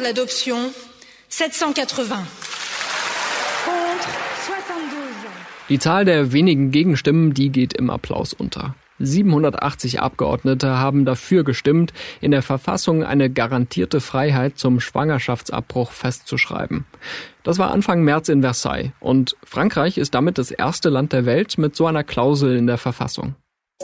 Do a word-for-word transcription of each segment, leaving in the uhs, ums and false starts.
l'adoption, sept cent quatre-vingts. Contre soixante-douze. Die Zahl der wenigen Gegenstimmen, die geht im Applaus unter. siebenhundertachtzig Abgeordnete haben dafür gestimmt, in der Verfassung eine garantierte Freiheit zum Schwangerschaftsabbruch festzuschreiben. Das war Anfang März in Versailles und Frankreich ist damit das erste Land der Welt mit so einer Klausel in der Verfassung.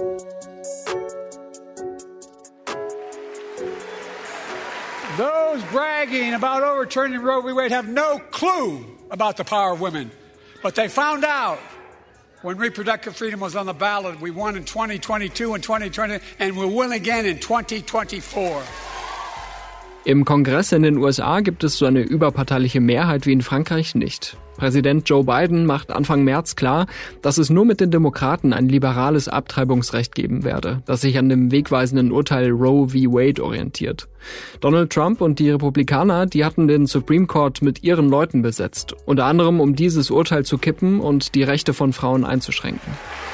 Those bragging about overturning Roe v. Wade have no clue about the power of women, but they found out. When reproductive freedom was on the ballot, we won in twenty twenty-two and twenty twenty, and we'll win again in twenty twenty-four. Im Kongress in den U S A gibt es so eine überparteiliche Mehrheit wie in Frankreich nicht. Präsident Joe Biden macht Anfang März klar, dass es nur mit den Demokraten ein liberales Abtreibungsrecht geben werde, das sich an dem wegweisenden Urteil Roe v. Wade orientiert. Donald Trump und die Republikaner, die hatten den Supreme Court mit ihren Leuten besetzt, unter anderem um dieses Urteil zu kippen und die Rechte von Frauen einzuschränken.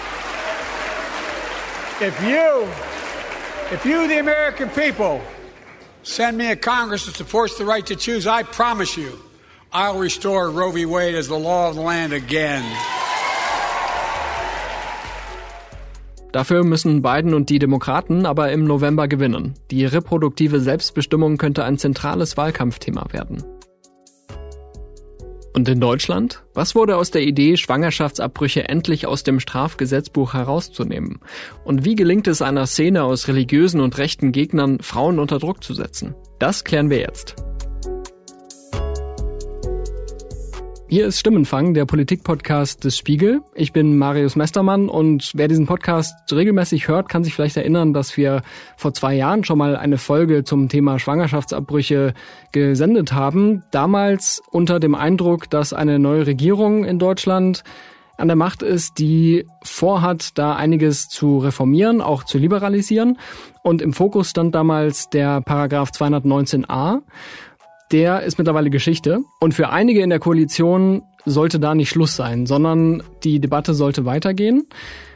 If you, if you, the American people, send me a Congress that supports the right to choose, I promise you, I'll restore Roe v. Wade as the law of the land again. Dafür müssen Biden und die Demokraten aber im November gewinnen. Die reproduktive Selbstbestimmung könnte ein zentrales Wahlkampfthema werden. Und in Deutschland? Was wurde aus der Idee, Schwangerschaftsabbrüche endlich aus dem Strafgesetzbuch herauszunehmen? Und wie gelingt es einer Szene aus religiösen und rechten Gegnern, Frauen unter Druck zu setzen? Das klären wir jetzt. Hier ist Stimmenfang, der Politik-Podcast des Spiegel. Ich bin Marius Mestermann und wer diesen Podcast regelmäßig hört, kann sich vielleicht erinnern, dass wir vor zwei Jahren schon mal eine Folge zum Thema Schwangerschaftsabbrüche gesendet haben. Damals unter dem Eindruck, dass eine neue Regierung in Deutschland an der Macht ist, die vorhat, da einiges zu reformieren, auch zu liberalisieren. Und im Fokus stand damals der Paragraph zweihundertneunzehn a. Der ist mittlerweile Geschichte und für einige in der Koalition sollte da nicht Schluss sein, sondern die Debatte sollte weitergehen.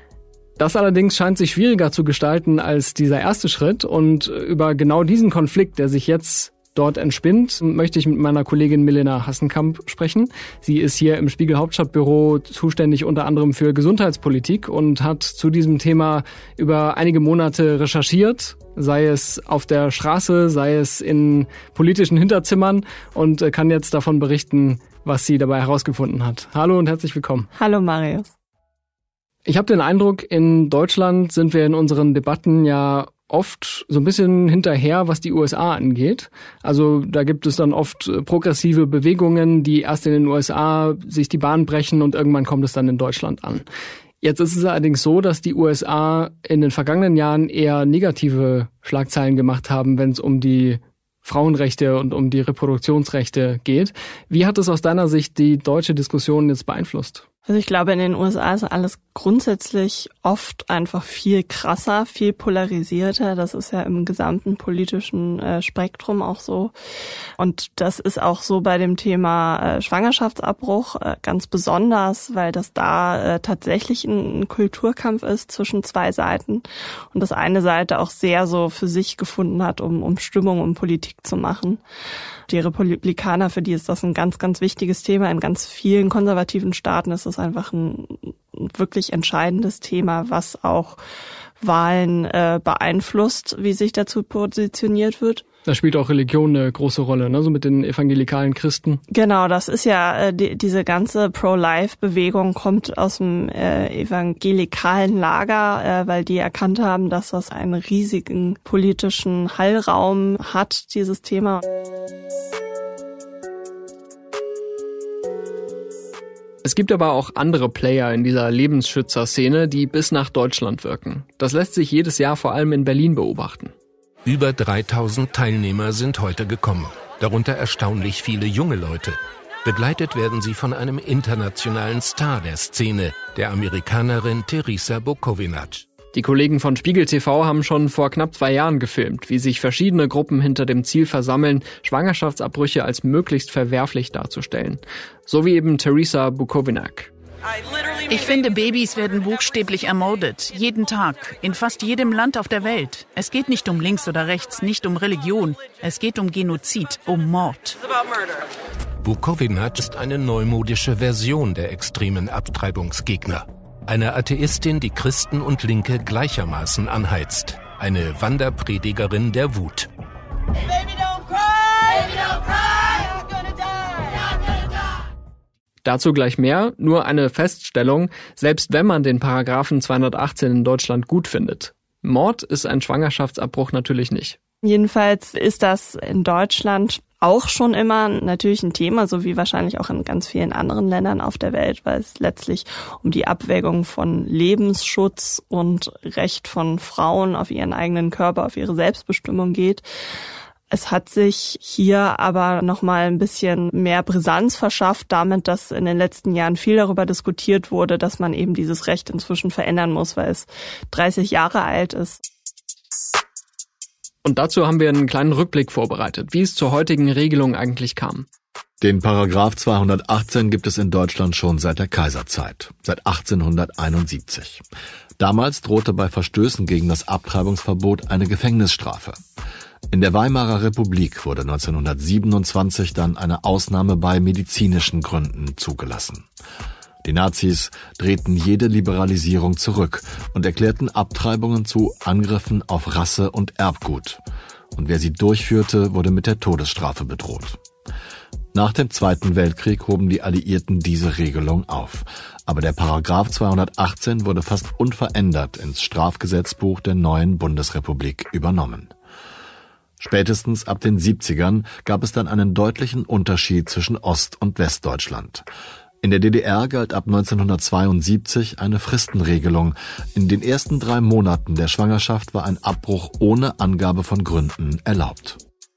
Das allerdings scheint sich schwieriger zu gestalten als dieser erste Schritt und über genau diesen Konflikt, der sich jetzt dort entspinnt, möchte ich mit meiner Kollegin Milena Hassenkamp sprechen. Sie ist hier im Spiegel Hauptstadtbüro zuständig unter anderem für Gesundheitspolitik und hat zu diesem Thema über einige Monate recherchiert, sei es auf der Straße, sei es in politischen Hinterzimmern und kann jetzt davon berichten, was sie dabei herausgefunden hat. Hallo und herzlich willkommen. Hallo Marius. Ich habe den Eindruck, in Deutschland sind wir in unseren Debatten ja oft so ein bisschen hinterher, was die U S A angeht. Also da gibt es dann oft progressive Bewegungen, die erst in den U S A sich die Bahn brechen und irgendwann kommt es dann in Deutschland an. Jetzt ist es allerdings so, dass die U S A in den vergangenen Jahren eher negative Schlagzeilen gemacht haben, wenn es um die Frauenrechte und um die Reproduktionsrechte geht. Wie hat es aus deiner Sicht die deutsche Diskussion jetzt beeinflusst? Also ich glaube, in den U S A ist alles grundsätzlich oft einfach viel krasser, viel polarisierter. Das ist ja im gesamten politischen äh, Spektrum auch so. Und das ist auch so bei dem Thema äh, Schwangerschaftsabbruch äh, ganz besonders, weil das da äh, tatsächlich ein, ein Kulturkampf ist zwischen zwei Seiten und das eine Seite auch sehr so für sich gefunden hat, um, um Stimmung, um Politik zu machen. Die Republikaner, für die ist das ein ganz, ganz wichtiges Thema. In ganz vielen konservativen Staaten ist das einfach ein wirklich entscheidendes Thema, was auch Wahlen äh, beeinflusst, wie sich dazu positioniert wird. Da spielt auch Religion eine große Rolle, ne? So mit den evangelikalen Christen. Genau, das ist ja, äh, die, diese ganze Pro-Life-Bewegung kommt aus dem äh, evangelikalen Lager, äh, weil die erkannt haben, dass das einen riesigen politischen Hallraum hat, dieses Thema. Es gibt aber auch andere Player in dieser Lebensschützer-Szene, die bis nach Deutschland wirken. Das lässt sich jedes Jahr vor allem in Berlin beobachten. Über dreitausend Teilnehmer sind heute gekommen, darunter erstaunlich viele junge Leute. Begleitet werden sie von einem internationalen Star der Szene, der Amerikanerin Teresa Bukovinak. Die Kollegen von Spiegel T V haben schon vor knapp zwei Jahren gefilmt, wie sich verschiedene Gruppen hinter dem Ziel versammeln, Schwangerschaftsabbrüche als möglichst verwerflich darzustellen. So wie eben Teresa Bukovinak. Ich finde, Babys werden buchstäblich ermordet. Jeden Tag. In fast jedem Land auf der Welt. Es geht nicht um links oder rechts, nicht um Religion. Es geht um Genozid, um Mord. Bukovinac ist eine neumodische Version der extremen Abtreibungsgegner. Eine Atheistin, die Christen und Linke gleichermaßen anheizt. Eine Wanderpredigerin der Wut. Baby, don't cry! Baby, don't cry! You're gonna die! You're gonna die! Dazu gleich mehr, nur eine Feststellung, selbst wenn man den Paragraphen zweihundertachtzehn in Deutschland gut findet. Mord ist ein Schwangerschaftsabbruch natürlich nicht. Jedenfalls ist das in Deutschland auch schon immer natürlich ein Thema, so wie wahrscheinlich auch in ganz vielen anderen Ländern auf der Welt, weil es letztlich um die Abwägung von Lebensschutz und Recht von Frauen auf ihren eigenen Körper, auf ihre Selbstbestimmung geht. Es hat sich hier aber nochmal ein bisschen mehr Brisanz verschafft, damit, dass in den letzten Jahren viel darüber diskutiert wurde, dass man eben dieses Recht inzwischen verändern muss, weil es dreißig Jahre alt ist. Und dazu haben wir einen kleinen Rückblick vorbereitet, wie es zur heutigen Regelung eigentlich kam. Den Paragraph zweihundertachtzehn gibt es in Deutschland schon seit der Kaiserzeit, seit achtzehnhunderteinundsiebzig. Damals drohte bei Verstößen gegen das Abtreibungsverbot eine Gefängnisstrafe. In der Weimarer Republik wurde neunzehnhundertsiebenundzwanzig dann eine Ausnahme bei medizinischen Gründen zugelassen. Die Nazis drehten jede Liberalisierung zurück und erklärten Abtreibungen zu Angriffen auf Rasse und Erbgut. Und wer sie durchführte, wurde mit der Todesstrafe bedroht. Nach dem Zweiten Weltkrieg hoben die Alliierten diese Regelung auf. Aber der Paragraph zweihundertachtzehn wurde fast unverändert ins Strafgesetzbuch der neuen Bundesrepublik übernommen. Spätestens ab den siebzigern gab es dann einen deutlichen Unterschied zwischen Ost- und Westdeutschland. In der D D R galt ab neunzehnhundertzweiundsiebzig eine Fristenregelung. In den ersten drei Monaten der Schwangerschaft war ein Abbruch ohne Angabe von Gründen erlaubt.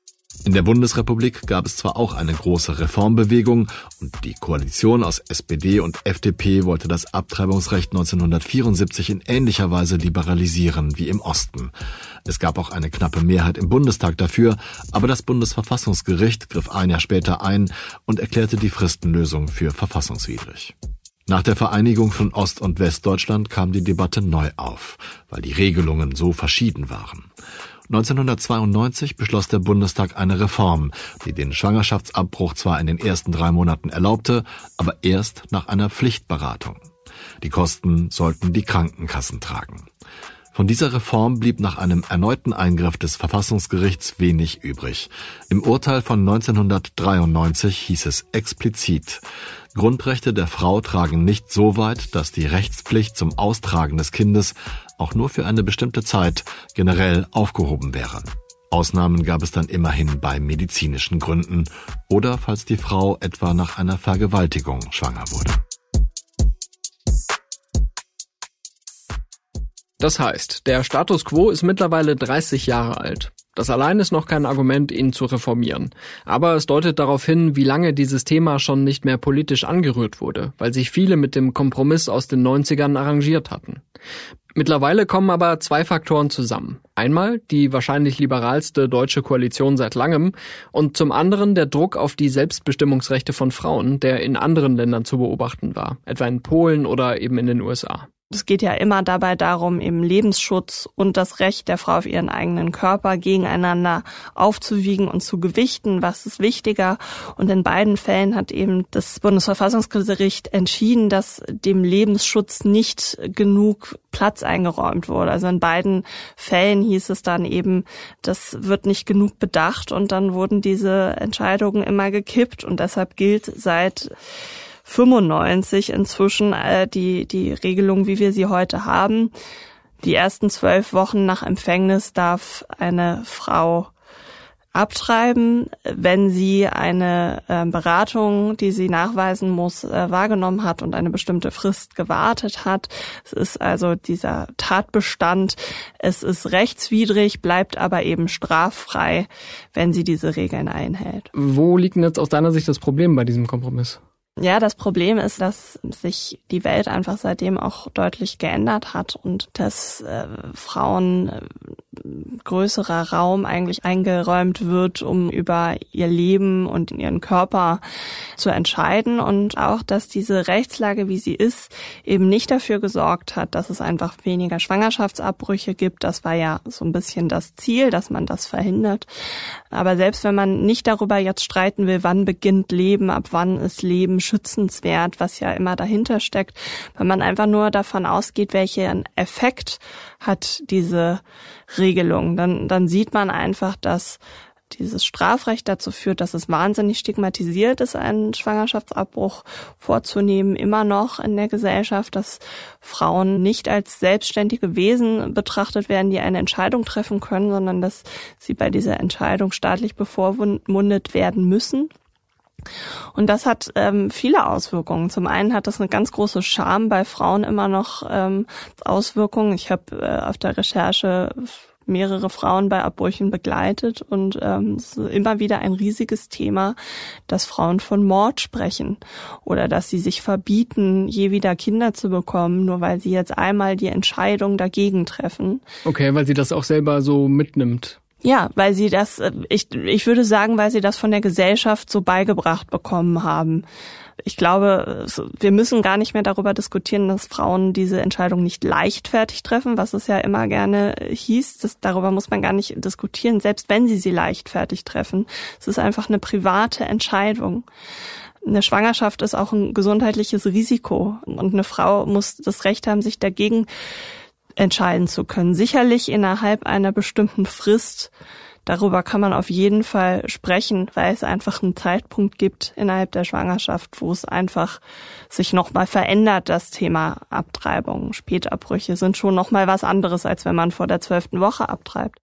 In der Bundesrepublik gab es zwar auch eine große Reformbewegung und die Koalition aus S P D und F D P wollte das Abtreibungsrecht neunzehnhundertvierundsiebzig in ähnlicher Weise liberalisieren wie im Osten. Es gab auch eine knappe Mehrheit im Bundestag dafür, aber das Bundesverfassungsgericht griff ein Jahr später ein und erklärte die Fristenlösung für verfassungswidrig. Nach der Vereinigung von Ost- und Westdeutschland kam die Debatte neu auf, weil die Regelungen so verschieden waren. neunzehnhundertzweiundneunzig beschloss der Bundestag eine Reform, die den Schwangerschaftsabbruch zwar in den ersten drei Monaten erlaubte, aber erst nach einer Pflichtberatung. Die Kosten sollten die Krankenkassen tragen. Von dieser Reform blieb nach einem erneuten Eingriff des Verfassungsgerichts wenig übrig. Im Urteil von neunzehnhundertdreiundneunzig hieß es explizit: Grundrechte der Frau tragen nicht so weit, dass die Rechtspflicht zum Austragen des Kindes auch nur für eine bestimmte Zeit generell aufgehoben wäre. Ausnahmen gab es dann immerhin bei medizinischen Gründen oder falls die Frau etwa nach einer Vergewaltigung schwanger wurde. Das heißt, der Status quo ist mittlerweile dreißig Jahre alt. Das allein ist noch kein Argument, ihn zu reformieren. Aber es deutet darauf hin, wie lange dieses Thema schon nicht mehr politisch angerührt wurde, weil sich viele mit dem Kompromiss aus den neunzigern arrangiert hatten. Mittlerweile kommen aber zwei Faktoren zusammen. Einmal die wahrscheinlich liberalste deutsche Koalition seit langem und zum anderen der Druck auf die Selbstbestimmungsrechte von Frauen, der in anderen Ländern zu beobachten war, etwa in Polen oder eben in den U S A. Es geht ja immer dabei darum, eben Lebensschutz und das Recht der Frau auf ihren eigenen Körper gegeneinander aufzuwiegen und zu gewichten. Was ist wichtiger? Und in beiden Fällen hat eben das Bundesverfassungsgericht entschieden, dass dem Lebensschutz nicht genug Platz eingeräumt wurde. Also in beiden Fällen hieß es dann eben, das wird nicht genug bedacht und dann wurden diese Entscheidungen immer gekippt und deshalb gilt seit fünfundneunzig inzwischen äh, die die Regelung, wie wir sie heute haben. Die ersten zwölf Wochen nach Empfängnis darf eine Frau abtreiben, wenn sie eine äh, Beratung, die sie nachweisen muss, äh, wahrgenommen hat und eine bestimmte Frist gewartet hat. Es ist also dieser Tatbestand. Es ist rechtswidrig, bleibt aber eben straffrei, wenn sie diese Regeln einhält. Wo liegt denn jetzt aus deiner Sicht das Problem bei diesem Kompromiss? Ja, das Problem ist, dass sich die Welt einfach seitdem auch deutlich geändert hat und dass äh, Frauen äh, größerer Raum eigentlich eingeräumt wird, um über ihr Leben und ihren Körper zu entscheiden und auch, dass diese Rechtslage, wie sie ist, eben nicht dafür gesorgt hat, dass es einfach weniger Schwangerschaftsabbrüche gibt. Das war ja so ein bisschen das Ziel, dass man das verhindert. Aber selbst wenn man nicht darüber jetzt streiten will, wann beginnt Leben, ab wann ist Leben schützenswert, was ja immer dahinter steckt, wenn man einfach nur davon ausgeht, welchen Effekt hat diese Regelung, dann, dann sieht man einfach, dass dieses Strafrecht dazu führt, dass es wahnsinnig stigmatisiert ist, einen Schwangerschaftsabbruch vorzunehmen, immer noch in der Gesellschaft, dass Frauen nicht als selbstständige Wesen betrachtet werden, die eine Entscheidung treffen können, sondern dass sie bei dieser Entscheidung staatlich bevormundet werden müssen. Und das hat ähm, viele Auswirkungen. Zum einen hat das eine ganz große Scham bei Frauen immer noch ähm, Auswirkungen. Ich habe äh, auf der Recherche mehrere Frauen bei Abbrüchen begleitet und ähm, es ist immer wieder ein riesiges Thema, dass Frauen von Mord sprechen oder dass sie sich verbieten, je wieder Kinder zu bekommen, nur weil sie jetzt einmal die Entscheidung dagegen treffen. Okay, weil sie das auch selber so mitnimmt. Ja, weil sie das, ich, ich würde sagen, weil sie das von der Gesellschaft so beigebracht bekommen haben. Ich glaube, wir müssen gar nicht mehr darüber diskutieren, dass Frauen diese Entscheidung nicht leichtfertig treffen, was es ja immer gerne hieß. Das, darüber muss man gar nicht diskutieren, selbst wenn sie sie leichtfertig treffen. Es ist einfach eine private Entscheidung. Eine Schwangerschaft ist auch ein gesundheitliches Risiko und eine Frau muss das Recht haben, sich dagegen entscheiden zu können. Sicherlich innerhalb einer bestimmten Frist. Darüber kann man auf jeden Fall sprechen, weil es einfach einen Zeitpunkt gibt innerhalb der Schwangerschaft, wo es einfach sich nochmal verändert, das Thema Abtreibung. Spätabbrüche sind schon nochmal was anderes, als wenn man vor der zwölften Woche abtreibt.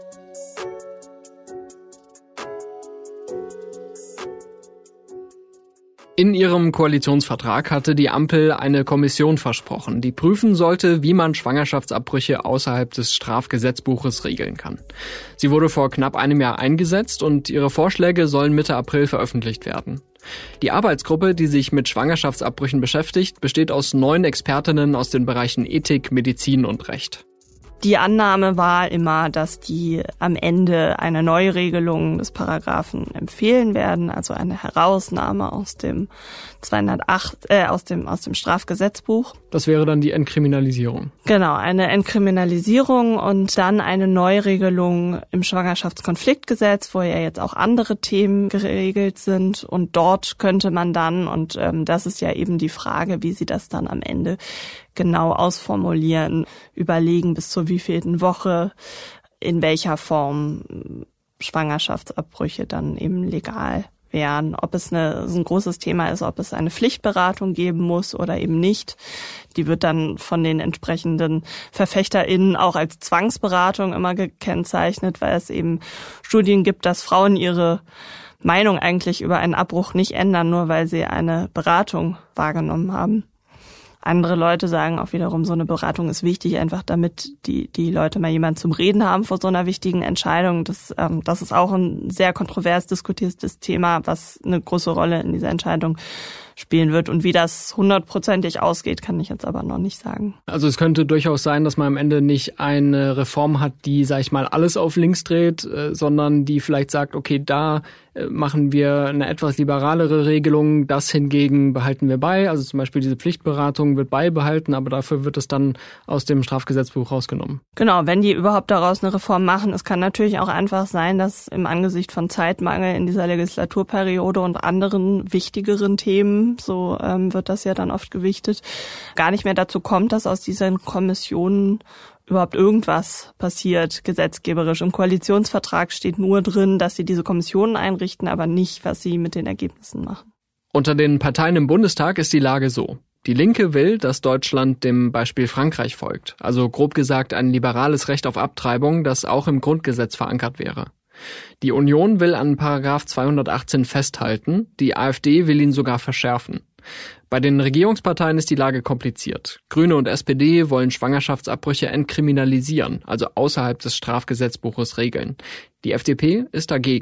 In ihrem Koalitionsvertrag hatte die Ampel eine Kommission versprochen, die prüfen sollte, wie man Schwangerschaftsabbrüche außerhalb des Strafgesetzbuches regeln kann. Sie wurde vor knapp einem Jahr eingesetzt und ihre Vorschläge sollen Mitte April veröffentlicht werden. Die Arbeitsgruppe, die sich mit Schwangerschaftsabbrüchen beschäftigt, besteht aus neun Expertinnen aus den Bereichen Ethik, Medizin und Recht. Die Annahme war immer, dass die am Ende eine Neuregelung des Paragraphen empfehlen werden, also eine Herausnahme aus dem zweihundertacht, äh, aus dem aus dem Strafgesetzbuch. Das wäre dann die Entkriminalisierung. Genau, eine Entkriminalisierung und dann eine Neuregelung im Schwangerschaftskonfliktgesetz, wo ja jetzt auch andere Themen geregelt sind. Und dort könnte man dann, und ähm, das ist ja eben die Frage, wie sie das dann am Ende genau ausformulieren, überlegen, bis zur wievielten Woche, in welcher Form Schwangerschaftsabbrüche dann eben legal wären. Ob es eine, so ein großes Thema ist, ob es eine Pflichtberatung geben muss oder eben nicht. Die wird dann von den entsprechenden VerfechterInnen auch als Zwangsberatung immer gekennzeichnet, weil es eben Studien gibt, dass Frauen ihre Meinung eigentlich über einen Abbruch nicht ändern, nur weil sie eine Beratung wahrgenommen haben. Andere Leute sagen auch wiederum, so eine Beratung ist wichtig, einfach damit die die Leute mal jemanden zum Reden haben vor so einer wichtigen Entscheidung. Das, ähm, das ist auch ein sehr kontrovers diskutiertes Thema, was eine große Rolle in dieser Entscheidung spielen wird. Und wie das hundertprozentig ausgeht, kann ich jetzt aber noch nicht sagen. Also es könnte durchaus sein, dass man am Ende nicht eine Reform hat, die, sag ich mal, alles auf links dreht, äh, sondern die vielleicht sagt, okay, da äh, machen wir eine etwas liberalere Regelung, das hingegen behalten wir bei. Also zum Beispiel diese Pflichtberatung wird beibehalten, aber dafür wird es dann aus dem Strafgesetzbuch rausgenommen. Genau, wenn die überhaupt daraus eine Reform machen. Es kann natürlich auch einfach sein, dass im Angesicht von Zeitmangel in dieser Legislaturperiode und anderen wichtigeren Themen, so ähm, wird das ja dann oft gewichtet, gar nicht mehr dazu kommt, dass aus diesen Kommissionen überhaupt irgendwas passiert, gesetzgeberisch. Im Koalitionsvertrag steht nur drin, dass sie diese Kommissionen einrichten, aber nicht, was sie mit den Ergebnissen machen. Unter den Parteien im Bundestag ist die Lage so. Die Linke will, dass Deutschland dem Beispiel Frankreich folgt. Also grob gesagt ein liberales Recht auf Abtreibung, das auch im Grundgesetz verankert wäre. Die Union will an Paragraph zweihundertachtzehn festhalten, die AfD will ihn sogar verschärfen. Bei den Regierungsparteien ist die Lage kompliziert. Grüne und S P D wollen Schwangerschaftsabbrüche entkriminalisieren, also außerhalb des Strafgesetzbuches regeln. Die F D P ist dagegen.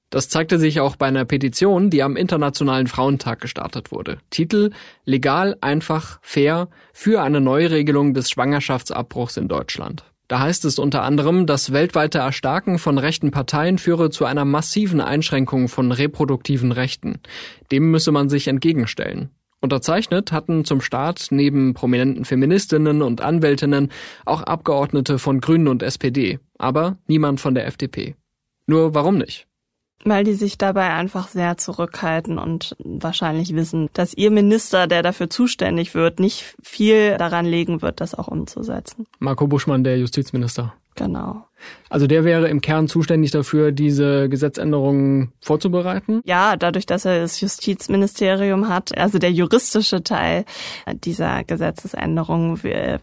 Das zeigte sich auch bei einer Petition, die am Internationalen Frauentag gestartet wurde. Titel: Legal, einfach, fair für eine Neuregelung des Schwangerschaftsabbruchs in Deutschland. Da heißt es unter anderem, das weltweite Erstarken von rechten Parteien führe zu einer massiven Einschränkung von reproduktiven Rechten. Dem müsse man sich entgegenstellen. Unterzeichnet hatten zum Start neben prominenten Feministinnen und Anwältinnen auch Abgeordnete von Grünen und S P D, aber niemand von der F D P. Nur warum nicht? Weil die sich dabei einfach sehr zurückhalten und wahrscheinlich wissen, dass ihr Minister, der dafür zuständig wird, nicht viel daran legen wird, das auch umzusetzen. Marco Buschmann, der Justizminister. Genau. Also der wäre im Kern zuständig dafür, diese Gesetzänderungen vorzubereiten? Ja, dadurch, dass er das Justizministerium hat, also der juristische Teil dieser Gesetzesänderung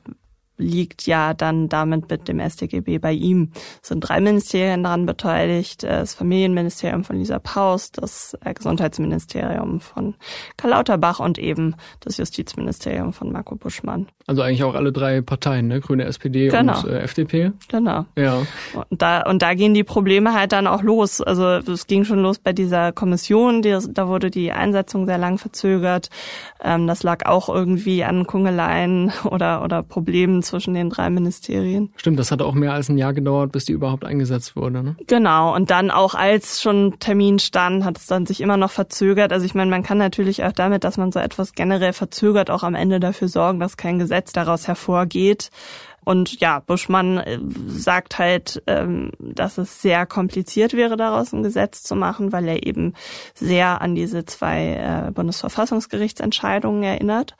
liegt ja dann damit mit dem S t G B bei ihm. Es sind drei Ministerien daran beteiligt, das Familienministerium von Lisa Paus, das Gesundheitsministerium von Karl Lauterbach und eben das Justizministerium von Marco Buschmann. Also eigentlich auch alle drei Parteien, ne? Grüne, S P D genau. und äh, F D P. Genau. Ja. Und da, und da gehen die Probleme halt dann auch los. Also es ging schon los bei dieser Kommission, die, da wurde die Einsetzung sehr lang verzögert. Ähm, das lag auch irgendwie an Kungeleien oder, oder Problemen zwischen den drei Ministerien. Stimmt, das hat auch mehr als ein Jahr gedauert, bis die überhaupt eingesetzt wurde, ne? Genau, und dann auch als schon Termin stand, hat es dann sich immer noch verzögert. Also ich meine, man kann natürlich auch damit, dass man so etwas generell verzögert, auch am Ende dafür sorgen, dass kein Gesetz daraus hervorgeht. Und ja, Buschmann sagt halt, dass es sehr kompliziert wäre, daraus ein Gesetz zu machen, weil er eben sehr an diese zwei Bundesverfassungsgerichtsentscheidungen erinnert.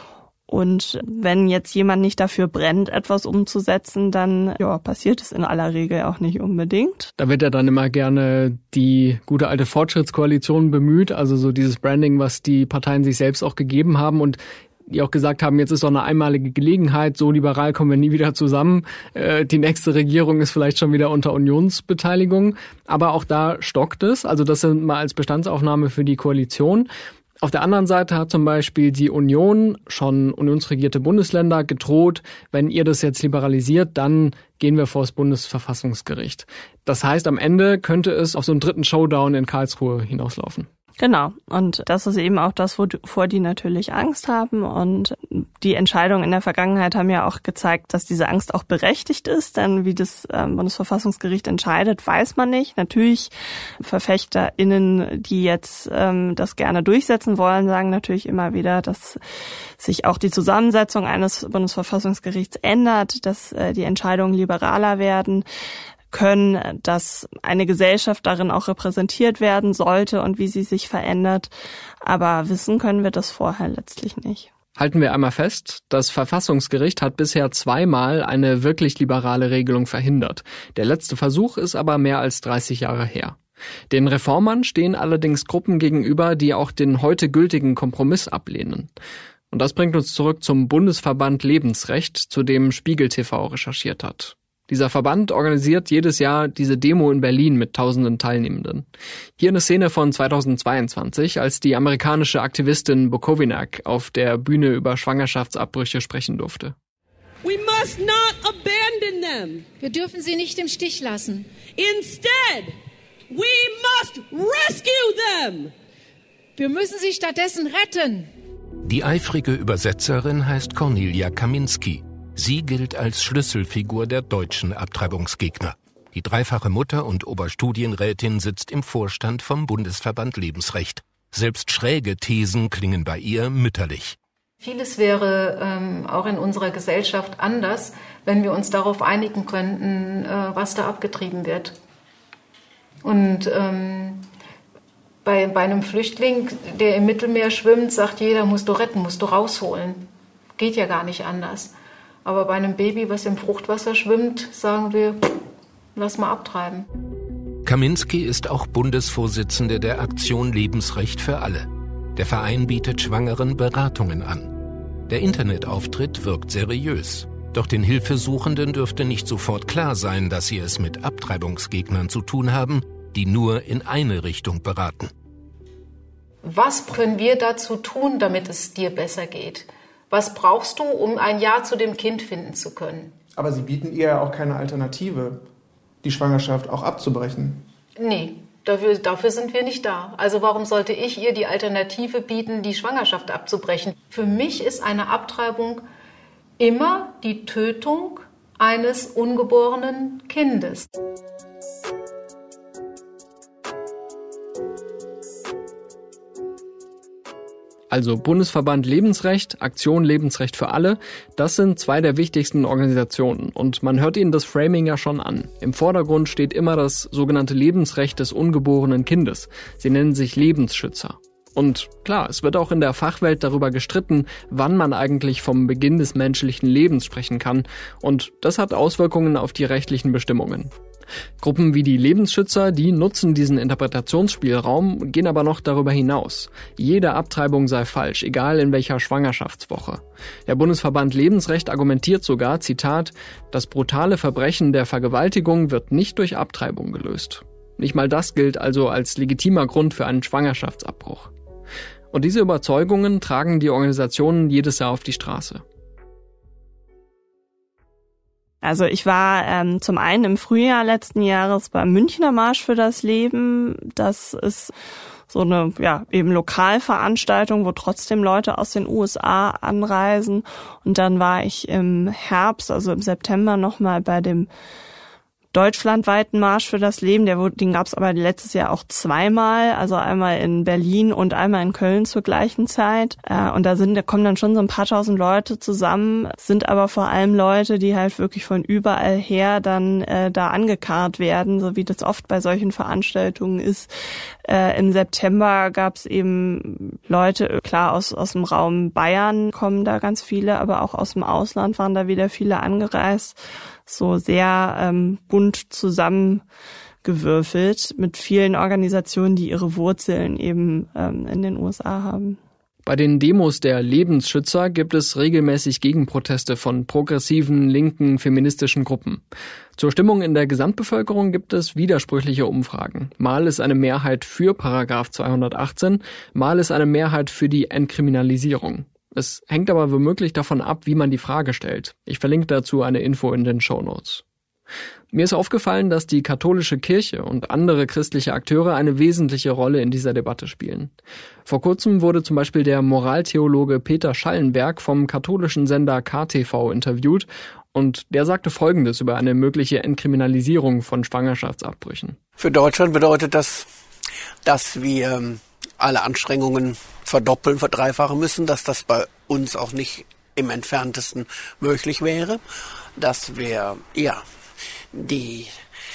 Und wenn jetzt jemand nicht dafür brennt, etwas umzusetzen, dann ja, passiert es in aller Regel auch nicht unbedingt. Da wird ja dann immer gerne die gute alte Fortschrittskoalition bemüht, also so dieses Branding, was die Parteien sich selbst auch gegeben haben und die auch gesagt haben, jetzt ist doch eine einmalige Gelegenheit, so liberal kommen wir nie wieder zusammen. Äh, die nächste Regierung ist vielleicht schon wieder unter Unionsbeteiligung. Aber auch da stockt es, also das sind mal als Bestandsaufnahme für die Koalition. Auf der anderen Seite hat zum Beispiel die Union, schon unionsregierte Bundesländer, gedroht, wenn ihr das jetzt liberalisiert, dann gehen wir vor das Bundesverfassungsgericht. Das heißt, am Ende könnte es auf so einen dritten Showdown in Karlsruhe hinauslaufen. Genau. Und das ist eben auch das, wovor die natürlich Angst haben. Und die Entscheidungen in der Vergangenheit haben ja auch gezeigt, dass diese Angst auch berechtigt ist. Denn wie das ähm, Bundesverfassungsgericht entscheidet, weiß man nicht. Natürlich VerfechterInnen, die jetzt ähm, das gerne durchsetzen wollen, sagen natürlich immer wieder, dass sich auch die Zusammensetzung eines Bundesverfassungsgerichts ändert, dass äh, die Entscheidungen liberaler werden können, dass eine Gesellschaft darin auch repräsentiert werden sollte und wie sie sich verändert. Aber wissen können wir das vorher letztlich nicht. Halten wir einmal fest, das Verfassungsgericht hat bisher zweimal eine wirklich liberale Regelung verhindert. Der letzte Versuch ist aber mehr als dreißig Jahre her. Den Reformern stehen allerdings Gruppen gegenüber, die auch den heute gültigen Kompromiss ablehnen. Und das bringt uns zurück zum Bundesverband Lebensrecht, zu dem Spiegel T V recherchiert hat. Dieser Verband organisiert jedes Jahr diese Demo in Berlin mit tausenden Teilnehmenden. Hier eine Szene von zweitausendzweiundzwanzig, als die amerikanische Aktivistin Bukowinak auf der Bühne über Schwangerschaftsabbrüche sprechen durfte. We must not abandon them. Wir dürfen sie nicht im Stich lassen. Instead, we must rescue them. Wir müssen sie stattdessen retten. Die eifrige Übersetzerin heißt Cornelia Kaminski. Sie gilt als Schlüsselfigur der deutschen Abtreibungsgegner. Die dreifache Mutter und Oberstudienrätin sitzt im Vorstand vom Bundesverband Lebensrecht. Selbst schräge Thesen klingen bei ihr mütterlich. Vieles wäre ähm, auch in unserer Gesellschaft anders, wenn wir uns darauf einigen könnten, äh, was da abgetrieben wird. Und ähm, bei, bei einem Flüchtling, der im Mittelmeer schwimmt, sagt jeder, musst du retten, musst du rausholen. Geht ja gar nicht anders. Aber bei einem Baby, was im Fruchtwasser schwimmt, sagen wir, lass mal abtreiben. Kaminski ist auch Bundesvorsitzende der Aktion Lebensrecht für alle. Der Verein bietet Schwangeren Beratungen an. Der Internetauftritt wirkt seriös. Doch den Hilfesuchenden dürfte nicht sofort klar sein, dass sie es mit Abtreibungsgegnern zu tun haben, die nur in eine Richtung beraten. Was können wir dazu tun, damit es dir besser geht? Was brauchst du, um ein Ja zu dem Kind finden zu können? Aber Sie bieten ihr ja auch keine Alternative, die Schwangerschaft auch abzubrechen. Nee, Dafür, dafür sind wir nicht da. Also warum sollte ich ihr die Alternative bieten, die Schwangerschaft abzubrechen? Für mich ist eine Abtreibung immer die Tötung eines ungeborenen Kindes. Also Bundesverband Lebensrecht, Aktion Lebensrecht für alle, das sind zwei der wichtigsten Organisationen und man hört ihnen das Framing ja schon an. Im Vordergrund steht immer das sogenannte Lebensrecht des ungeborenen Kindes. Sie nennen sich Lebensschützer. Und klar, es wird auch in der Fachwelt darüber gestritten, wann man eigentlich vom Beginn des menschlichen Lebens sprechen kann. Und das hat Auswirkungen auf die rechtlichen Bestimmungen. Gruppen wie die Lebensschützer, die nutzen diesen Interpretationsspielraum, gehen aber noch darüber hinaus. Jede Abtreibung sei falsch, egal in welcher Schwangerschaftswoche. Der Bundesverband Lebensrecht argumentiert sogar, Zitat, das brutale Verbrechen der Vergewaltigung wird nicht durch Abtreibung gelöst. Nicht mal das gilt also als legitimer Grund für einen Schwangerschaftsabbruch. Und diese Überzeugungen tragen die Organisationen jedes Jahr auf die Straße. Also ich war ähm, zum einen im Frühjahr letzten Jahres beim Münchner Marsch für das Leben. Das ist so eine ja eben Lokalveranstaltung, wo trotzdem Leute aus den U S A anreisen. Und dann war ich im Herbst, also im September, nochmal bei dem deutschlandweiten Marsch für das Leben. Der, den gab es aber letztes Jahr auch zweimal, also einmal in Berlin und einmal in Köln zur gleichen Zeit. Und da sind, da kommen dann schon so ein paar tausend Leute zusammen, sind aber vor allem Leute, die halt wirklich von überall her dann äh, da angekarrt werden, so wie das oft bei solchen Veranstaltungen ist. Äh, im September gab es eben Leute, klar aus aus dem Raum Bayern kommen da ganz viele, aber auch aus dem Ausland waren da wieder viele angereist. So sehr ähm, bunt zusammengewürfelt mit vielen Organisationen, die ihre Wurzeln eben ähm, in den U S A haben. Bei den Demos der Lebensschützer gibt es regelmäßig Gegenproteste von progressiven, linken, feministischen Gruppen. Zur Stimmung in der Gesamtbevölkerung gibt es widersprüchliche Umfragen. Mal ist eine Mehrheit für Paragraph zweihundertachtzehn, mal ist eine Mehrheit für die Entkriminalisierung. Es hängt aber womöglich davon ab, wie man die Frage stellt. Ich verlinke dazu eine Info in den Shownotes. Mir ist aufgefallen, dass die katholische Kirche und andere christliche Akteure eine wesentliche Rolle in dieser Debatte spielen. Vor kurzem wurde zum Beispiel der Moraltheologe Peter Schallenberg vom katholischen Sender K T V interviewt und der sagte Folgendes über eine mögliche Entkriminalisierung von Schwangerschaftsabbrüchen. Für Deutschland bedeutet das, dass wir alle Anstrengungen verdoppeln, verdreifachen müssen, dass das bei uns auch nicht im Entferntesten möglich wäre, dass wir ja die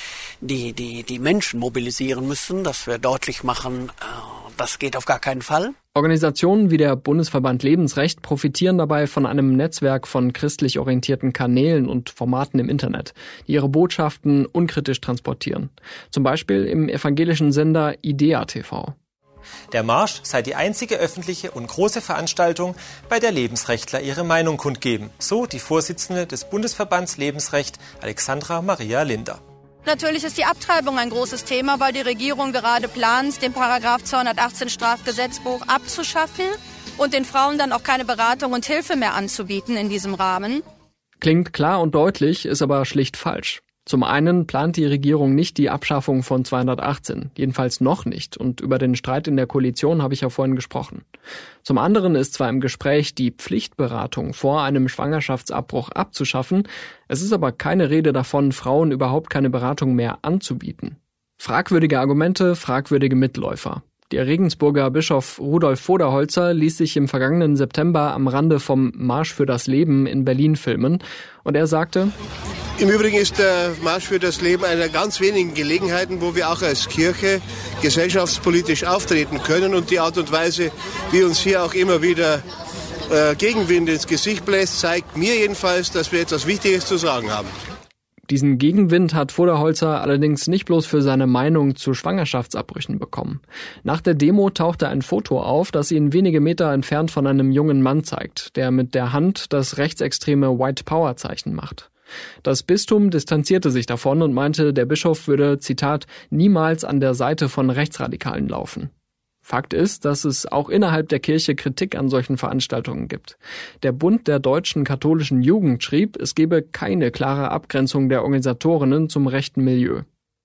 die die die Menschen mobilisieren müssen, dass wir deutlich machen, das geht auf gar keinen Fall. Organisationen wie der Bundesverband Lebensrecht profitieren dabei von einem Netzwerk von christlich orientierten Kanälen und Formaten im Internet, die ihre Botschaften unkritisch transportieren. Zum Beispiel im evangelischen Sender IDEA T V. Der Marsch sei die einzige öffentliche und große Veranstaltung, bei der Lebensrechtler ihre Meinung kundgeben. So die Vorsitzende des Bundesverbands Lebensrecht, Alexandra Maria Linder. Natürlich ist die Abtreibung ein großes Thema, weil die Regierung gerade plant, den Paragraph zweihundertachtzehn Strafgesetzbuch abzuschaffen und den Frauen dann auch keine Beratung und Hilfe mehr anzubieten in diesem Rahmen. Klingt klar und deutlich, ist aber schlicht falsch. Zum einen plant die Regierung nicht die Abschaffung von zweihundertachtzehn, jedenfalls noch nicht, und über den Streit in der Koalition habe ich ja vorhin gesprochen. Zum anderen ist zwar im Gespräch, die Pflichtberatung vor einem Schwangerschaftsabbruch abzuschaffen, es ist aber keine Rede davon, Frauen überhaupt keine Beratung mehr anzubieten. Fragwürdige Argumente, fragwürdige Mitläufer. Der Regensburger Bischof Rudolf Voderholzer ließ sich im vergangenen September am Rande vom Marsch für das Leben in Berlin filmen und er sagte: Im Übrigen ist der Marsch für das Leben eine der ganz wenigen Gelegenheiten, wo wir auch als Kirche gesellschaftspolitisch auftreten können und die Art und Weise, wie uns hier auch immer wieder äh, Gegenwind ins Gesicht bläst, zeigt mir jedenfalls, dass wir etwas Wichtiges zu sagen haben. Diesen Gegenwind hat Voderholzer allerdings nicht bloß für seine Meinung zu Schwangerschaftsabbrüchen bekommen. Nach der Demo tauchte ein Foto auf, das ihn wenige Meter entfernt von einem jungen Mann zeigt, der mit der Hand das rechtsextreme White Power Zeichen macht. Das Bistum distanzierte sich davon und meinte, der Bischof würde, Zitat, niemals an der Seite von Rechtsradikalen laufen. Fakt ist, dass es auch innerhalb der Kirche Kritik an solchen Veranstaltungen gibt. Der Bund der deutschen katholischen Jugend schrieb, es gebe keine klare Abgrenzung der Organisatorinnen zum rechten Milieu.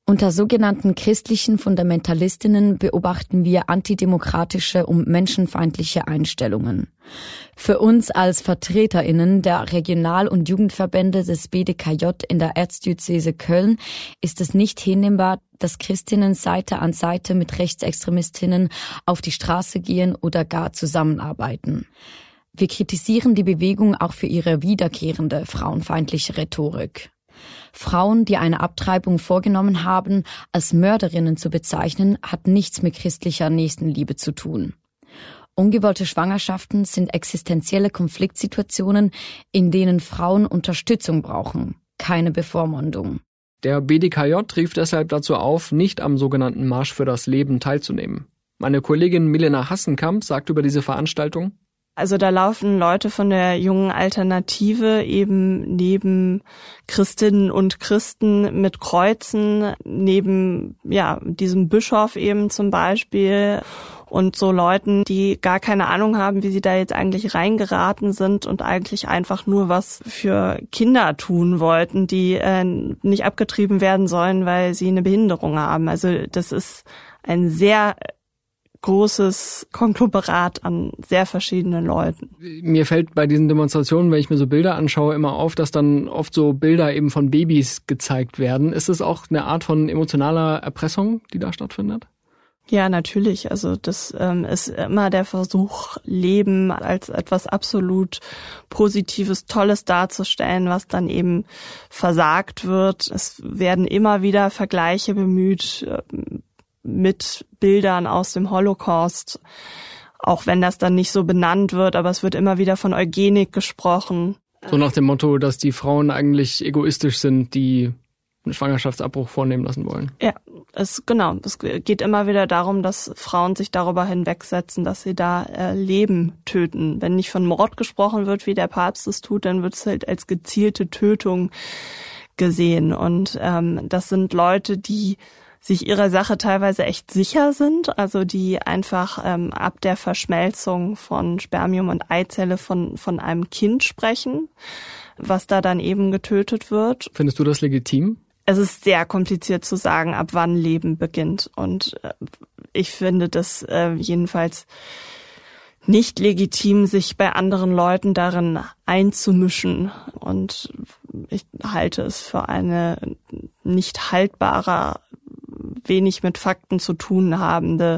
Unter sogenannten christlichen Fundamentalistinnen beobachten wir antidemokratische und menschenfeindliche Einstellungen. Für uns als VertreterInnen der Regional- und Jugendverbände des B D K J in der Erzdiözese Köln ist es nicht hinnehmbar, dass Christinnen Seite an Seite mit Rechtsextremistinnen auf die Straße gehen oder gar zusammenarbeiten. Wir kritisieren die Bewegung auch für ihre wiederkehrende frauenfeindliche Rhetorik. Frauen, die eine Abtreibung vorgenommen haben, als Mörderinnen zu bezeichnen, hat nichts mit christlicher Nächstenliebe zu tun. Ungewollte Schwangerschaften sind existenzielle Konfliktsituationen, in denen Frauen Unterstützung brauchen, keine Bevormundung. Der B D K J rief deshalb dazu auf, nicht am sogenannten Marsch für das Leben teilzunehmen. Meine Kollegin Milena Hassenkamp sagt über diese Veranstaltung: Also da laufen Leute von der jungen Alternative eben neben Christinnen und Christen mit Kreuzen, neben ja diesem Bischof eben zum Beispiel und so Leuten, die gar keine Ahnung haben, wie sie da jetzt eigentlich reingeraten sind und eigentlich einfach nur was für Kinder tun wollten, die äh, nicht abgetrieben werden sollen, weil sie eine Behinderung haben. Also das ist ein sehr großes Konglomerat an sehr verschiedenen Leuten. Mir fällt bei diesen Demonstrationen, wenn ich mir so Bilder anschaue, immer auf, dass dann oft so Bilder eben von Babys gezeigt werden. Ist es auch eine Art von emotionaler Erpressung, die da stattfindet? Ja, natürlich. Also das ähm, ist immer der Versuch, Leben als etwas absolut Positives, Tolles darzustellen, was dann eben versagt wird. Es werden immer wieder Vergleiche bemüht äh, mit Bildern aus dem Holocaust, auch wenn das dann nicht so benannt wird, aber es wird immer wieder von Eugenik gesprochen. So nach dem Motto, dass die Frauen eigentlich egoistisch sind, die einen Schwangerschaftsabbruch vornehmen lassen wollen. Ja, es genau. Es geht immer wieder darum, dass Frauen sich darüber hinwegsetzen, dass sie da äh, Leben töten. Wenn nicht von Mord gesprochen wird, wie der Papst es tut, dann wird es halt als gezielte Tötung gesehen. Und ähm, das sind Leute, die sich ihrer Sache teilweise echt sicher sind, also die einfach ähm, ab der Verschmelzung von Spermium und Eizelle von von einem Kind sprechen, was da dann eben getötet wird. Findest du das legitim? Es ist sehr kompliziert zu sagen, ab wann Leben beginnt. Und äh, ich finde das äh, jedenfalls nicht legitim, sich bei anderen Leuten darin einzumischen. Und ich halte es für eine nicht haltbare, wenig mit Fakten zu tun habende,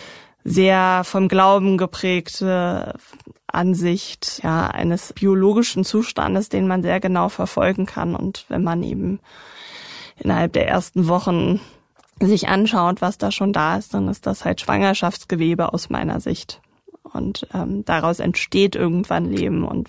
sehr vom Glauben geprägte Ansicht ja eines biologischen Zustandes, den man sehr genau verfolgen kann. Und wenn man eben innerhalb der ersten Wochen sich anschaut, was da schon da ist, dann ist das halt Schwangerschaftsgewebe aus meiner Sicht. Und ähm, daraus entsteht irgendwann Leben. Und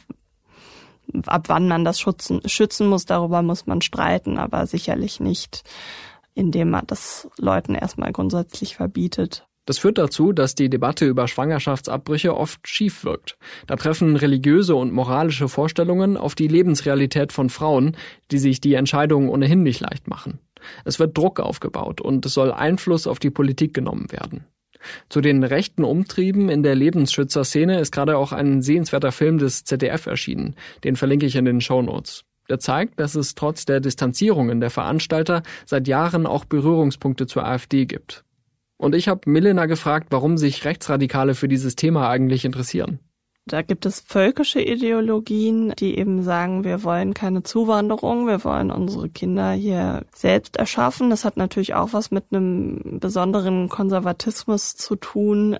ab wann man das schützen, schützen muss, darüber muss man streiten, aber sicherlich nicht, indem man das Leuten erstmal grundsätzlich verbietet. Das führt dazu, dass die Debatte über Schwangerschaftsabbrüche oft schief wirkt. Da treffen religiöse und moralische Vorstellungen auf die Lebensrealität von Frauen, die sich die Entscheidungen ohnehin nicht leicht machen. Es wird Druck aufgebaut und es soll Einfluss auf die Politik genommen werden. Zu den rechten Umtrieben in der Lebensschützerszene ist gerade auch ein sehenswerter Film des Z D F erschienen. Den verlinke ich in den Shownotes. Der zeigt, dass es trotz der Distanzierungen der Veranstalter seit Jahren auch Berührungspunkte zur AfD gibt. Und ich habe Milena gefragt, warum sich Rechtsradikale für dieses Thema eigentlich interessieren. Da gibt es völkische Ideologien, die eben sagen, wir wollen keine Zuwanderung, wir wollen unsere Kinder hier selbst erschaffen. Das hat natürlich auch was mit einem besonderen Konservatismus zu tun,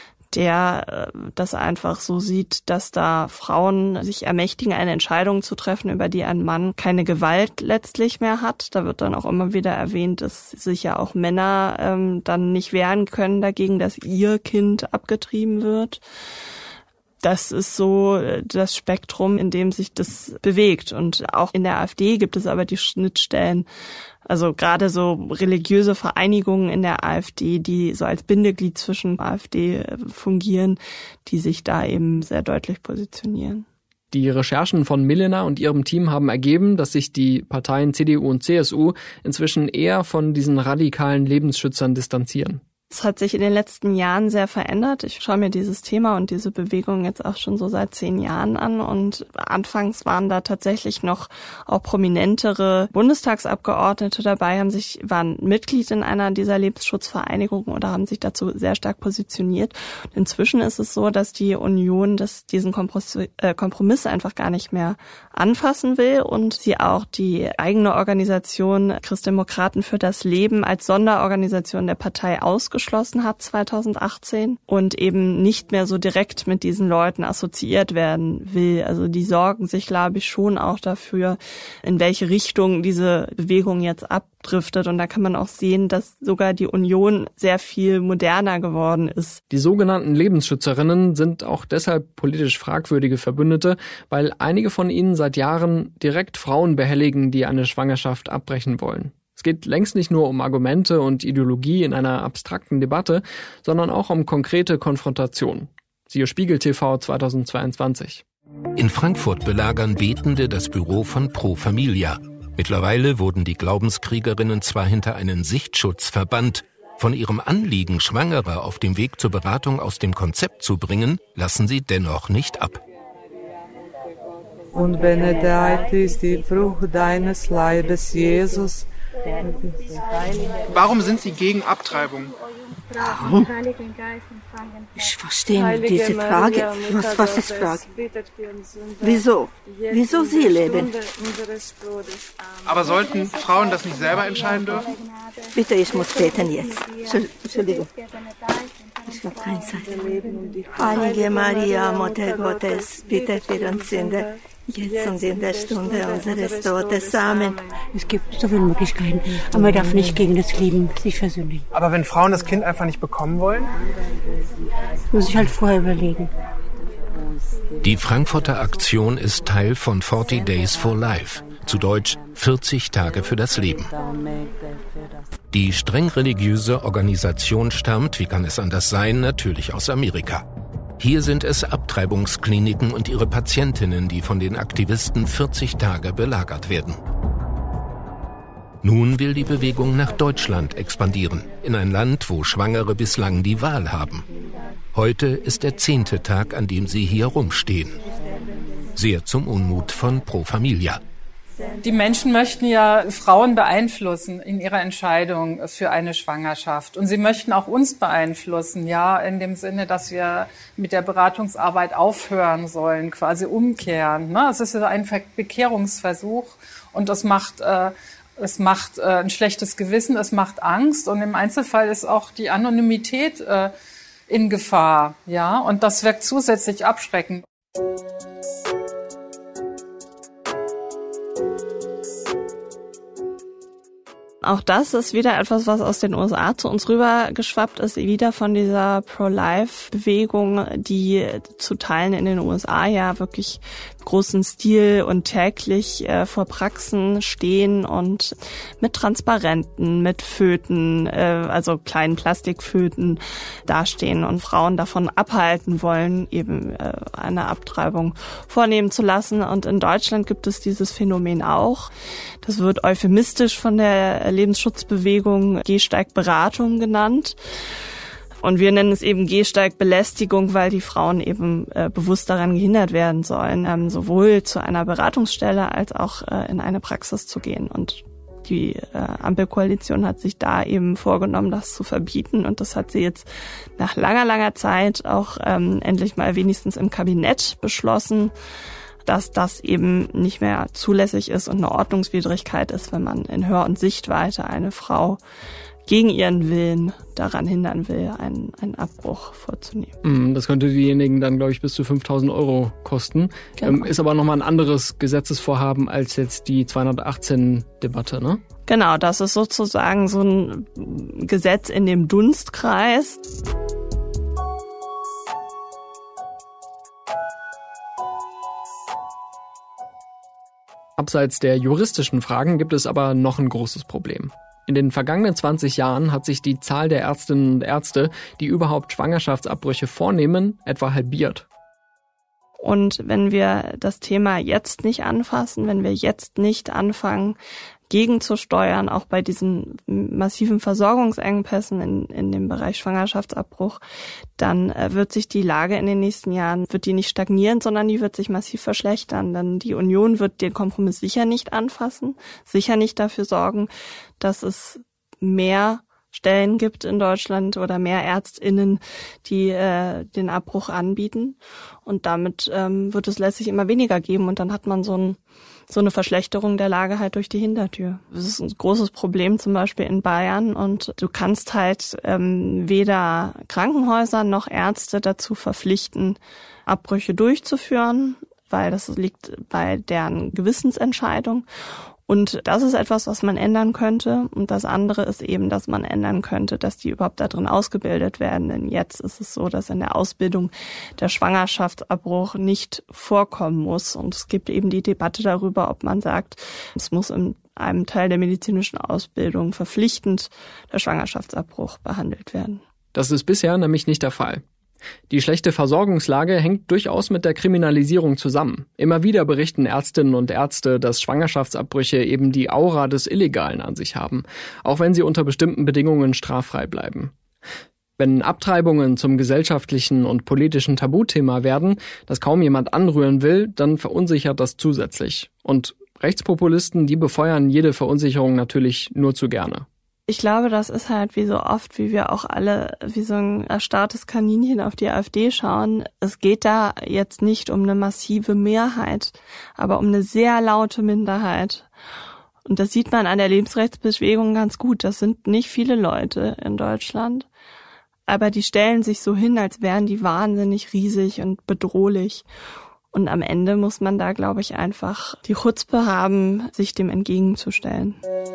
der das einfach so sieht, dass da Frauen sich ermächtigen, eine Entscheidung zu treffen, über die ein Mann keine Gewalt letztlich mehr hat. Da wird dann auch immer wieder erwähnt, dass sich ja auch Männer ähm, dann nicht wehren können dagegen, dass ihr Kind abgetrieben wird. Das ist so das Spektrum, in dem sich das bewegt. Und auch in der AfD gibt es aber die Schnittstellen, also gerade so religiöse Vereinigungen in der AfD, die so als Bindeglied zwischen AfD fungieren, die sich da eben sehr deutlich positionieren. Die Recherchen von Milena und ihrem Team haben ergeben, dass sich die Parteien C D U und C S U inzwischen eher von diesen radikalen Lebensschützern distanzieren. Es hat sich in den letzten Jahren sehr verändert. Ich schaue mir dieses Thema und diese Bewegung jetzt auch schon so seit zehn Jahren an. Und anfangs waren da tatsächlich noch auch prominentere Bundestagsabgeordnete dabei, haben sich, waren Mitglied in einer dieser Lebensschutzvereinigungen oder haben sich dazu sehr stark positioniert. Und inzwischen ist es so, dass die Union das, diesen Kompromiss einfach gar nicht mehr anfassen will und sie auch die eigene Organisation Christdemokraten für das Leben als Sonderorganisation der Partei ausgeschlossen geschlossen hat zweitausendachtzehn und eben nicht mehr so direkt mit diesen Leuten assoziiert werden will. Also die sorgen sich, glaube ich, schon auch dafür, in welche Richtung diese Bewegung jetzt abdriftet. Und da kann man auch sehen, dass sogar die Union sehr viel moderner geworden ist. Die sogenannten Lebensschützerinnen sind auch deshalb politisch fragwürdige Verbündete, weil einige von ihnen seit Jahren direkt Frauen behelligen, die eine Schwangerschaft abbrechen wollen. Es geht längst nicht nur um Argumente und Ideologie in einer abstrakten Debatte, sondern auch um konkrete Konfrontation. Siehe Spiegel T V zweitausendzweiundzwanzig. In Frankfurt belagern Betende das Büro von Pro Familia. Mittlerweile wurden die Glaubenskriegerinnen zwar hinter einen Sichtschutz verbannt. Von ihrem Anliegen, Schwangere auf dem Weg zur Beratung aus dem Konzept zu bringen, lassen sie dennoch nicht ab. Und benedeit ist die Frucht deines Leibes, Jesus. Warum sind Sie gegen Abtreibung? Warum? Ich verstehe diese Frage. Was, was ist die Frage? Wieso? Wieso sie leben? Aber sollten Frauen das nicht selber entscheiden dürfen? Bitte, ich muss beten jetzt. Entschuldigung. Ich habe keine Zeit. Heilige Maria, Mutter Gottes, bitte für uns Sünder. Jetzt und in der Stunde unseres Todes. Amen. Es gibt so viele Möglichkeiten, aber man darf nicht gegen das Leben sich versündigen. Aber wenn Frauen das Kind einfach nicht bekommen wollen? Muss ich halt vorher überlegen. Die Frankfurter Aktion ist Teil von forty Days for Life, zu Deutsch vierzig Tage für das Leben. Die streng religiöse Organisation stammt, wie kann es anders sein, natürlich aus Amerika. Hier sind es Abtreibungskliniken und ihre Patientinnen, die von den Aktivisten vierzig Tage belagert werden. Nun will die Bewegung nach Deutschland expandieren, in ein Land, wo Schwangere bislang die Wahl haben. Heute ist der zehnte Tag, an dem sie hier rumstehen. Sehr zum Unmut von Pro Familia. Die Menschen möchten ja Frauen beeinflussen in ihrer Entscheidung für eine Schwangerschaft. Und sie möchten auch uns beeinflussen, ja, in dem Sinne, dass wir mit der Beratungsarbeit aufhören sollen, quasi umkehren. Ne? Es ist ja ein Bekehrungsversuch und das macht, äh, es macht äh, ein schlechtes Gewissen, es macht Angst und im Einzelfall ist auch die Anonymität äh, in Gefahr, ja, und das wirkt zusätzlich abschreckend. Auch das ist wieder etwas, was aus den U S A zu uns rübergeschwappt ist, wieder von dieser Pro-Life-Bewegung, die zu Teilen in den U S A ja wirklich großen Stil und täglich äh, vor Praxen stehen und mit Transparenten, mit Föten, äh, also kleinen Plastikföten dastehen und Frauen davon abhalten wollen, eben äh, eine Abtreibung vornehmen zu lassen. Und in Deutschland gibt es dieses Phänomen auch. Das wird euphemistisch von der Lebensschutzbewegung Gehsteigberatung genannt. Und wir nennen es eben Gehsteigbelästigung, weil die Frauen eben äh, bewusst daran gehindert werden sollen, ähm, sowohl zu einer Beratungsstelle als auch äh, in eine Praxis zu gehen. Und die äh, Ampelkoalition hat sich da eben vorgenommen, das zu verbieten. Und das hat sie jetzt nach langer, langer Zeit auch ähm, endlich mal wenigstens im Kabinett beschlossen, dass das eben nicht mehr zulässig ist und eine Ordnungswidrigkeit ist, wenn man in Hör- und Sichtweite eine Frau gegen ihren Willen daran hindern will, einen, einen Abbruch vorzunehmen. Das könnte diejenigen dann, glaube ich, bis zu fünftausend Euro kosten. Genau. Ist aber nochmal ein anderes Gesetzesvorhaben als jetzt die zweihundertachtzehn-Debatte, ne? Genau, das ist sozusagen so ein Gesetz in dem Dunstkreis. Abseits der juristischen Fragen gibt es aber noch ein großes Problem. In den vergangenen zwanzig Jahren hat sich die Zahl der Ärztinnen und Ärzte, die überhaupt Schwangerschaftsabbrüche vornehmen, etwa halbiert. Und wenn wir das Thema jetzt nicht anfassen, wenn wir jetzt nicht anfangen, gegenzusteuern, auch bei diesen massiven Versorgungsengpässen in, in dem Bereich Schwangerschaftsabbruch, dann äh, wird sich die Lage in den nächsten Jahren, wird die nicht stagnieren, sondern die wird sich massiv verschlechtern. Denn die Union wird den Kompromiss sicher nicht anfassen, sicher nicht dafür sorgen, dass es mehr Stellen gibt in Deutschland oder mehr ÄrztInnen, die äh, den Abbruch anbieten. Und damit ähm, wird es letztlich immer weniger geben und dann hat man so ein so eine Verschlechterung der Lage halt durch die Hintertür. Das ist ein großes Problem zum Beispiel in Bayern und du kannst halt ähm, weder Krankenhäuser noch Ärzte dazu verpflichten, Abbrüche durchzuführen, weil das liegt bei deren Gewissensentscheidung. Und das ist etwas, was man ändern könnte. Und das andere ist eben, dass man ändern könnte, dass die überhaupt da drin ausgebildet werden. Denn jetzt ist es so, dass in der Ausbildung der Schwangerschaftsabbruch nicht vorkommen muss. Und es gibt eben die Debatte darüber, ob man sagt, es muss in einem Teil der medizinischen Ausbildung verpflichtend der Schwangerschaftsabbruch behandelt werden. Das ist bisher nämlich nicht der Fall. Die schlechte Versorgungslage hängt durchaus mit der Kriminalisierung zusammen. Immer wieder berichten Ärztinnen und Ärzte, dass Schwangerschaftsabbrüche eben die Aura des Illegalen an sich haben, auch wenn sie unter bestimmten Bedingungen straffrei bleiben. Wenn Abtreibungen zum gesellschaftlichen und politischen Tabuthema werden, das kaum jemand anrühren will, dann verunsichert das zusätzlich. Und Rechtspopulisten, die befeuern jede Verunsicherung natürlich nur zu gerne. Ich glaube, das ist halt wie so oft, wie wir auch alle wie so ein erstarrtes Kaninchen auf die AfD schauen. Es geht da jetzt nicht um eine massive Mehrheit, aber um eine sehr laute Minderheit. Und das sieht man an der Lebensrechtsbewegung ganz gut. Das sind nicht viele Leute in Deutschland, aber die stellen sich so hin, als wären die wahnsinnig riesig und bedrohlich. Und am Ende muss man da, glaube ich, einfach die Chutzpe haben, sich dem entgegenzustellen.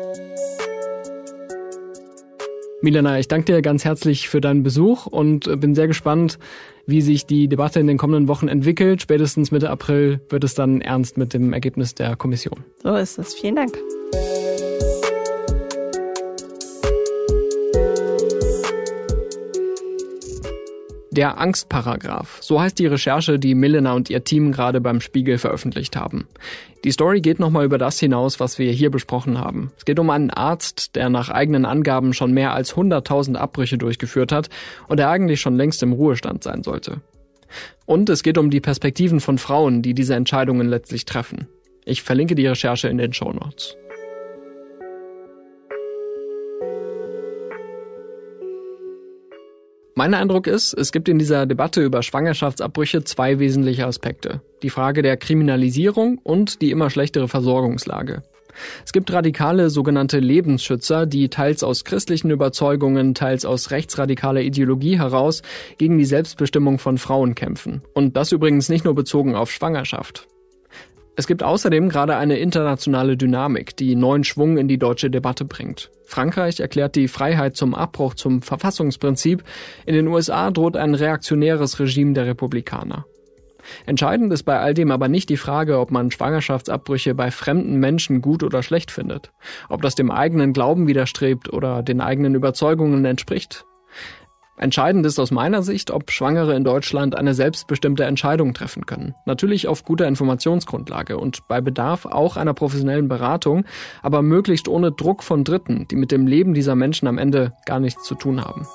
Milena, ich danke dir ganz herzlich für deinen Besuch und bin sehr gespannt, wie sich die Debatte in den kommenden Wochen entwickelt. Spätestens Mitte April wird es dann ernst mit dem Ergebnis der Kommission. So ist es. Vielen Dank. Der Angstparagraph, so heißt die Recherche, die Milena und ihr Team gerade beim Spiegel veröffentlicht haben. Die Story geht nochmal über das hinaus, was wir hier besprochen haben. Es geht um einen Arzt, der nach eigenen Angaben schon mehr als hunderttausend Abbrüche durchgeführt hat und der eigentlich schon längst im Ruhestand sein sollte. Und es geht um die Perspektiven von Frauen, die diese Entscheidungen letztlich treffen. Ich verlinke die Recherche in den Shownotes. Mein Eindruck ist, es gibt in dieser Debatte über Schwangerschaftsabbrüche zwei wesentliche Aspekte. Die Frage der Kriminalisierung und die immer schlechtere Versorgungslage. Es gibt radikale sogenannte Lebensschützer, die teils aus christlichen Überzeugungen, teils aus rechtsradikaler Ideologie heraus gegen die Selbstbestimmung von Frauen kämpfen. Und das übrigens nicht nur bezogen auf Schwangerschaft. Es gibt außerdem gerade eine internationale Dynamik, die neuen Schwung in die deutsche Debatte bringt. Frankreich erklärt die Freiheit zum Abbruch zum Verfassungsprinzip. In den U S A droht ein reaktionäres Regime der Republikaner. Entscheidend ist bei all dem aber nicht die Frage, ob man Schwangerschaftsabbrüche bei fremden Menschen gut oder schlecht findet. Ob das dem eigenen Glauben widerstrebt oder den eigenen Überzeugungen entspricht. Entscheidend ist aus meiner Sicht, ob Schwangere in Deutschland eine selbstbestimmte Entscheidung treffen können. Natürlich auf guter Informationsgrundlage und bei Bedarf auch einer professionellen Beratung, aber möglichst ohne Druck von Dritten, die mit dem Leben dieser Menschen am Ende gar nichts zu tun haben.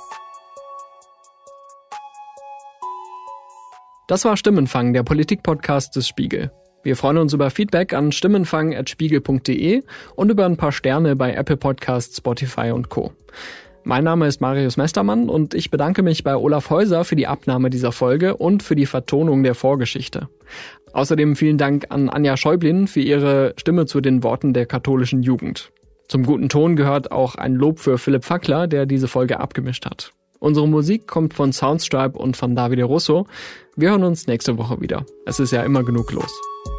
Das war Stimmenfang, der Politik-Podcast des Spiegel. Wir freuen uns über Feedback an stimmenfang at spiegel punkt de und über ein paar Sterne bei Apple Podcasts, Spotify und Co. Mein Name ist Marius Mestermann und ich bedanke mich bei Olaf Häuser für die Abnahme dieser Folge und für die Vertonung der Vorgeschichte. Außerdem vielen Dank an Anja Schäublin für ihre Stimme zu den Worten der katholischen Jugend. Zum guten Ton gehört auch ein Lob für Philipp Fackler, der diese Folge abgemischt hat. Unsere Musik kommt von Soundstripe und von Davide Russo. Wir hören uns nächste Woche wieder. Es ist ja immer genug los.